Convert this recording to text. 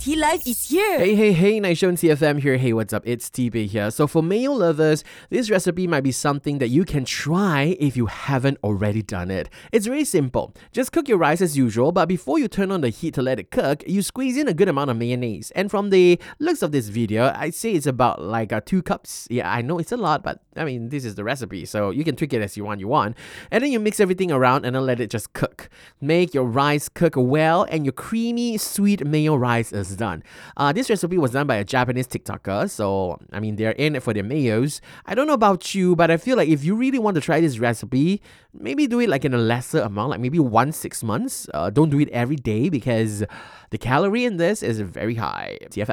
Tea Life is here! Hey, Nation CFM here. Hey, what's up? It's TB here. So for mayo lovers, this recipe might be something that you can try if you haven't already done it. It's very simple. Just cook your rice as usual, but before you turn on the heat to let it cook, you squeeze in a good amount of mayonnaise. And from the looks of this video, I'd say it's about like 2 cups. Yeah, I know it's a lot, but I mean, this is the recipe, so you can tweak it as you want. And then you mix everything around and then let it just cook. Make your rice cook well, and your creamy, sweet mayo rice is done. This recipe was done by a Japanese TikToker, so I mean they're in it for their mayos. I don't know about you, but I feel like if you really want to try this recipe, maybe do it like in a lesser amount, like maybe 6 months. Don't do it every day because the calorie in this is very high. TFM.